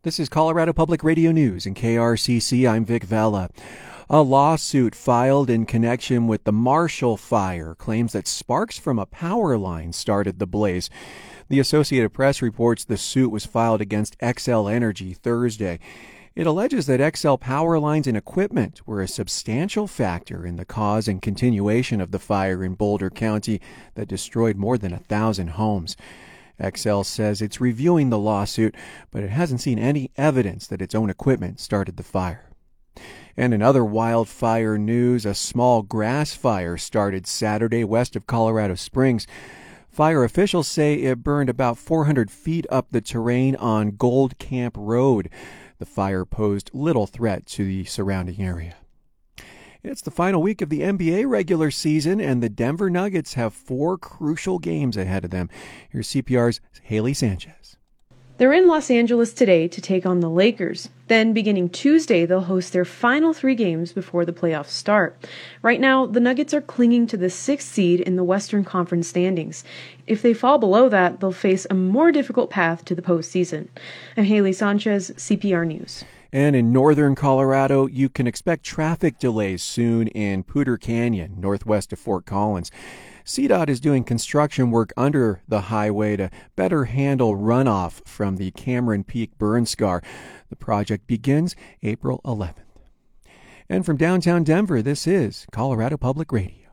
This is Colorado Public Radio News and KRCC. I'm Vic Vela. A lawsuit filed in connection with the Marshall Fire claims that sparks from a power line started the blaze. The Associated Press reports the suit was filed against Xcel Energy Thursday. It alleges that Xcel power lines and equipment were a substantial factor in the cause and continuation of the fire in Boulder County that destroyed more than 1,000 homes. Xcel says it's reviewing the lawsuit, but it hasn't seen any evidence that its own equipment started the fire. And in other wildfire news, a small grass fire started Saturday west of Colorado Springs. Fire officials say it burned about 400 feet up the terrain on Gold Camp Road. The fire posed little threat to the surrounding area. It's the final week of the NBA regular season, and the Denver Nuggets have 4 crucial games ahead of them. Here's CPR's Haley Sanchez. They're in Los Angeles today to take on the Lakers. Then, beginning Tuesday, they'll host their final 3 games before the playoffs start. Right now, the Nuggets are clinging to the 6th seed in the Western Conference standings. If they fall below that, they'll face a more difficult path to the postseason. I'm Haley Sanchez, CPR News. And in northern Colorado, you can expect traffic delays soon in Poudre Canyon, northwest of Fort Collins. CDOT is doing construction work under the highway to better handle runoff from the Cameron Peak burn scar. The project begins April 11th. And from downtown Denver, this is Colorado Public Radio.